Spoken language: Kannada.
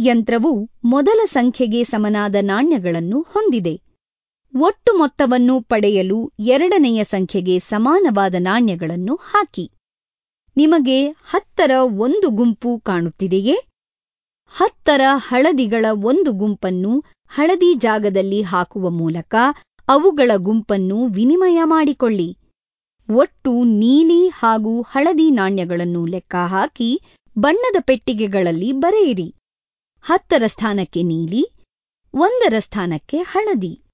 ಯಂತ್ರವು ಮೊದಲ ಸಂಖ್ಯೆಗೆ ಸಮನಾದ ನಾಣ್ಯಗಳನ್ನು ಹೊಂದಿದೆ. ಒಟ್ಟು ಮೊತ್ತವನ್ನು ಪಡೆಯಲು ಎರಡನೆಯ ಸಂಖ್ಯೆಗೆ ಸಮಾನವಾದ ನಾಣ್ಯಗಳನ್ನು ಹಾಕಿ. ನಿಮಗೆ 10ರ ಒಂದು ಗುಂಪು ಕಾಣುತ್ತಿದೆಯೇ? 10ರ ಹಳದಿಗಳ ಒಂದು ಗುಂಪನ್ನು ಹಳದಿ ಜಾಗದಲ್ಲಿ ಹಾಕುವ ಮೂಲಕ ಅವುಗಳ ಗುಂಪನ್ನು ವಿನಿಮಯ ಮಾಡಿಕೊಳ್ಳಿ. ಒಟ್ಟು ನೀಲಿ ಹಾಗೂ ಹಳದಿ ನಾಣ್ಯಗಳನ್ನು ಲೆಕ್ಕಹಾಕಿ ಬಣ್ಣದ ಪೆಟ್ಟಿಗೆಗಳಲ್ಲಿ ಬರೆಯಿರಿ. 10ರ ಸ್ಥಾನಕ್ಕೆ ನೀಲಿ, 1ರ ಸ್ಥಾನಕ್ಕೆ ಹಳದಿ.